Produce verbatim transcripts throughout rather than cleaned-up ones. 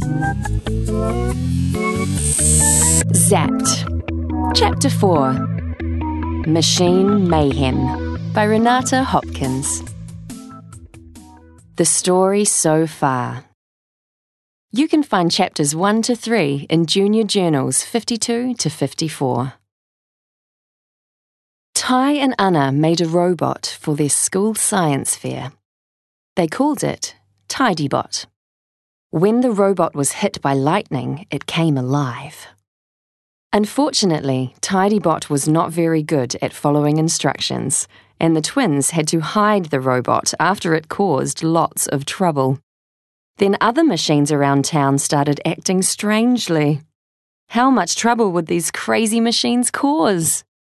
Zapped. Chapter four. Machine Mayhem by Renata Hopkins. The story so far. You can find chapters one to three in Junior Journals fifty-two to fifty-four. Ty and Anna made a robot for their school science fair. They called it Tidybot. When the robot was hit by lightning, it came alive. Unfortunately, Tidybot was not very good at following instructions, and the twins had to hide the robot after it caused lots of trouble. Then other machines around town started acting strangely. How much trouble would these crazy machines cause?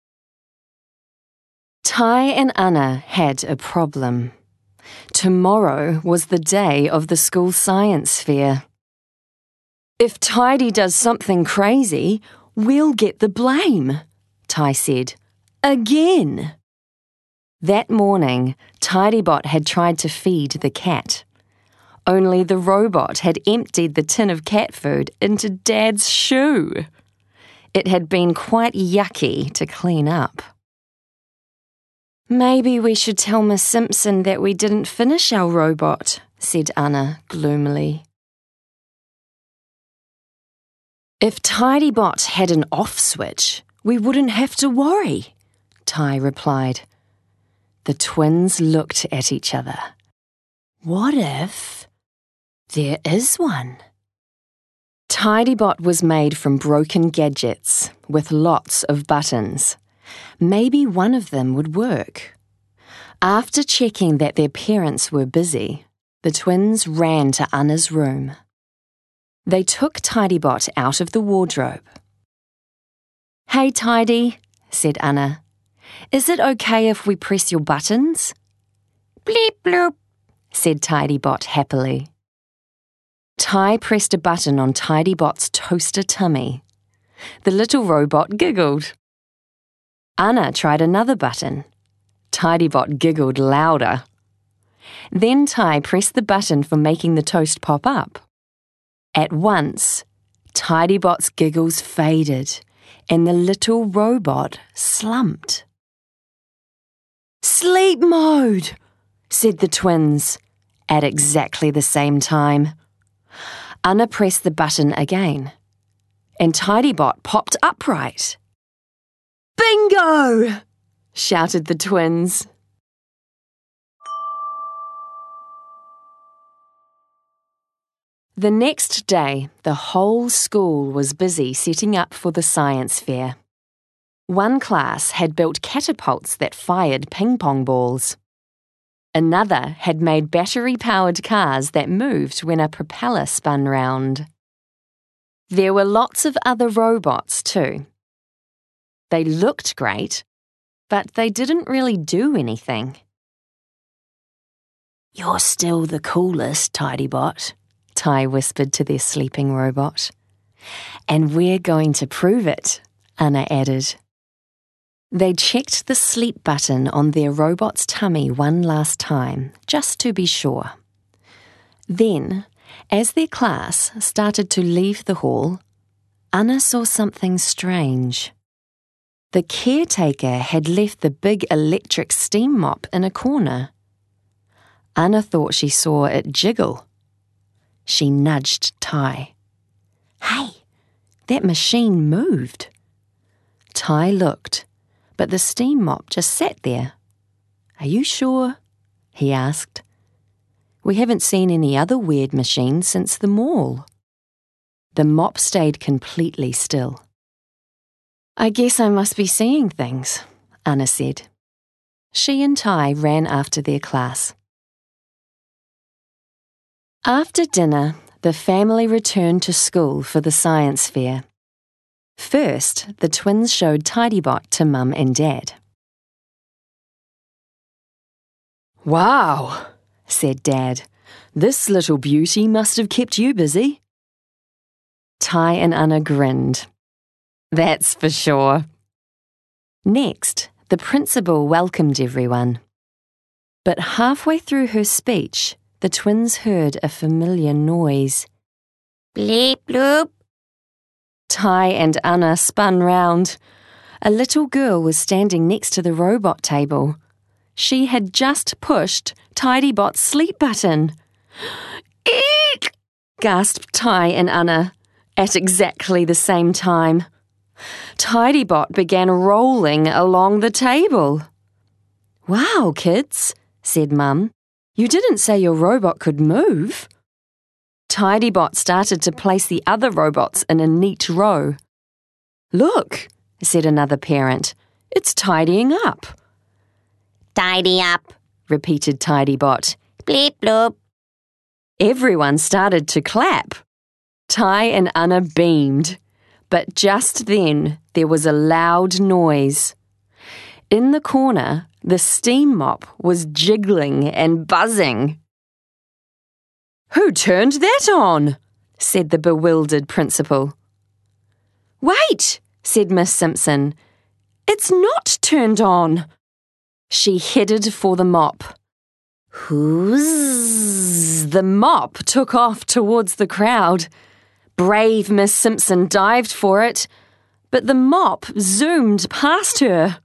Ty and Anna had a problem. Tomorrow was the day of the school science fair. If Tidy does something crazy, we'll get the blame, Ty said. Again. That morning, Tidybot had tried to feed the cat. Only the robot had emptied the tin of cat food into Dad's shoe. It had been quite yucky to clean up. Maybe we should tell Miss Simpson that we didn't finish our robot, said Anna gloomily. If Tidybot had an off switch, we wouldn't have to worry, Ty replied. The twins looked at each other. What if there is one? Tidybot was made from broken gadgets with lots of buttons. Maybe one of them would work. After checking that their parents were busy, the twins ran to Anna's room. They took Tidybot out of the wardrobe. Hey, Tidy, said Anna. Is it okay if we press your buttons? Bleep bloop, said Tidybot happily. Ty pressed a button on Tidybot's toaster tummy. The little robot giggled. Anna tried another button. Tidybot giggled louder. Then Ty pressed the button for making the toast pop up. At once, Tidybot's giggles faded and the little robot slumped. Sleep mode, said the twins, at exactly the same time. Anna pressed the button again, and Tidybot popped upright. Bingo! Shouted the twins. The next day, the whole school was busy setting up for the science fair. One class had built catapults that fired ping-pong balls. Another had made battery-powered cars that moved when a propeller spun round. There were lots of other robots too. They looked great, but they didn't really do anything. You're still the coolest, Tidybot, Ty whispered to their sleeping robot. And we're going to prove it, Anna added. They checked the sleep button on their robot's tummy one last time, just to be sure. Then, as their class started to leave the hall, Anna saw something strange. The caretaker had left the big electric steam mop in a corner. Anna thought she saw it jiggle. She nudged Ty. Hey, that machine moved. Ty looked, but the steam mop just sat there. Are you sure? He asked. We haven't seen any other weird machines since the mall. The mop stayed completely still. I guess I must be seeing things, Anna said. She and Ty ran after their class. After dinner, the family returned to school for the science fair. First, the twins showed Tidybot to Mum and Dad. Wow, said Dad. This little beauty must have kept you busy. Ty and Anna grinned. That's for sure. Next, the principal welcomed everyone. But halfway through her speech, the twins heard a familiar noise. Bleep bloop. Ty and Anna spun round. A little girl was standing next to the robot table. She had just pushed Tidybot's sleep button. "Eek!" gasped Ty and Anna at exactly the same time. Tidybot began rolling along the table. "Wow, kids," said Mum. "You didn't say your robot could move." Tidybot started to place the other robots in a neat row. "Look," said another parent, "it's tidying up." Tidy up, repeated Tidybot. Bleep bloop. Everyone started to clap. Ty and Anna beamed, but just then there was a loud noise. In the corner, the steam mop was jiggling and buzzing. "Who turned that on?" said the bewildered principal. "Wait," said Miss Simpson. "It's not turned on." She headed for the mop. Whoosh! The mop took off towards the crowd. Brave Miss Simpson dived for it, but the mop zoomed past her.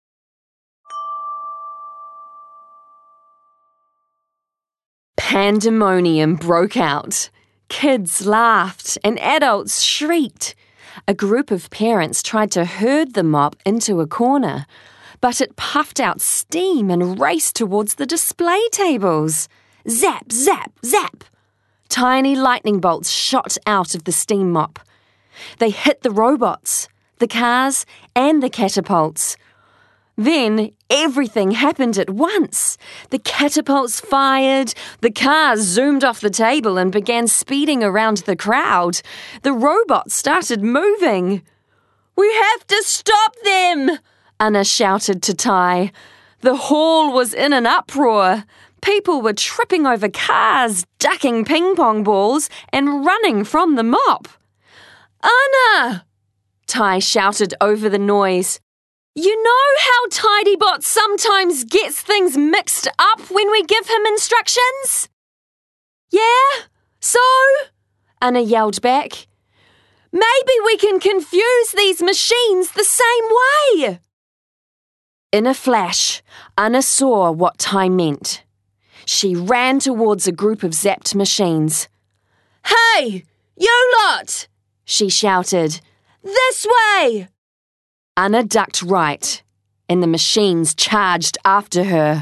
Pandemonium broke out. Kids laughed and adults shrieked. A group of parents tried to herd the mop into a corner, but it puffed out steam and raced towards the display tables. Zap, zap, zap! Tiny lightning bolts shot out of the steam mop. They hit the robots, the cars, and the catapults. Then everything happened at once. The catapults fired, the cars zoomed off the table and began speeding around the crowd. The robots started moving. "We have to stop them!" Anna shouted to Ty. The hall was in an uproar. People were tripping over cars, ducking ping-pong balls, and running from the mop. "Anna!" Ty shouted over the noise. "You know how Tidybot sometimes gets things mixed up when we give him instructions?" "Yeah, so?" Anna yelled back. "Maybe we can confuse these machines the same way." In a flash, Anna saw what Ty meant. She ran towards a group of zapped machines. "Hey, you lot!" she shouted. "This way!" Anna ducked right, and the machines charged after her.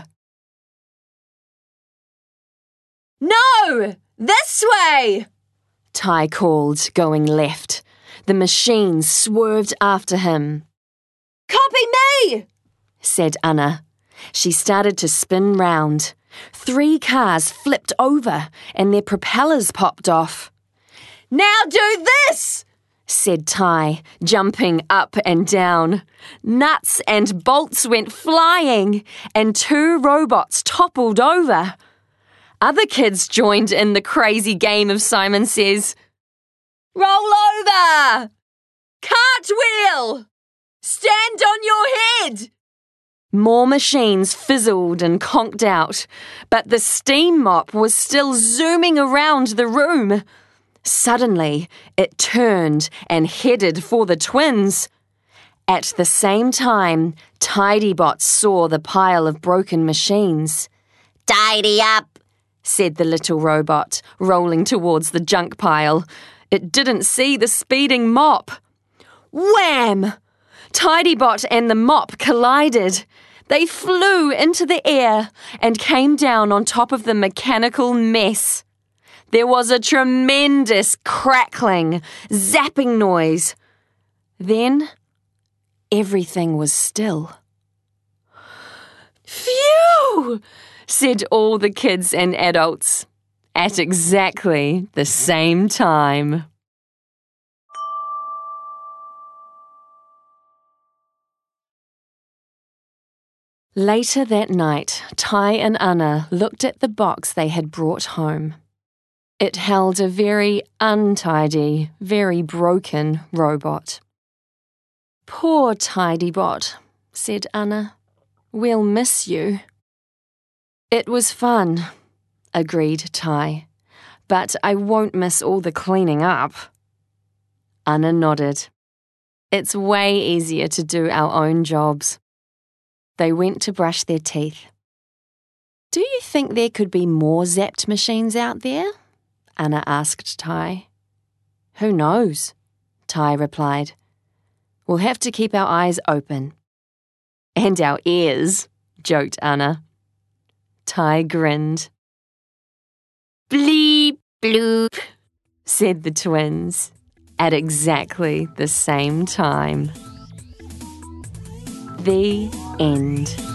"No! This way!" Ty called, going left. The machines swerved after him. "Copy me!" said Anna. She started to spin round. Three cars flipped over and their propellers popped off. "Now do this!" said Ty, jumping up and down. Nuts and bolts went flying, and two robots toppled over. Other kids joined in the crazy game of Simon Says. "Roll over! Cartwheel! Stand on your head!" More machines fizzled and conked out, but the steam mop was still zooming around the room. Suddenly, it turned and headed for the twins. At the same time, Tidybot saw the pile of broken machines. Tidy up, said the little robot, rolling towards the junk pile. It didn't see the speeding mop. Wham! Tidybot and the mop collided. They flew into the air and came down on top of the mechanical mess. There was a tremendous crackling, zapping noise. Then, everything was still. Phew! Said all the kids and adults, at exactly the same time. Later that night, Ty and Anna looked at the box they had brought home. It held a very untidy, very broken robot. "Poor Tidybot," said Anna. "We'll miss you." "It was fun," agreed Ty. but I won't miss all the cleaning up. Anna nodded. It's way easier to do our own jobs. They went to brush their teeth. Do you think there could be more Zapped machines out there? Anna asked Ty. Who knows? Ty replied. We'll have to keep our eyes open. And our ears, joked Anna. Ty grinned. Bleep bloop, said the twins at exactly the same time. The end.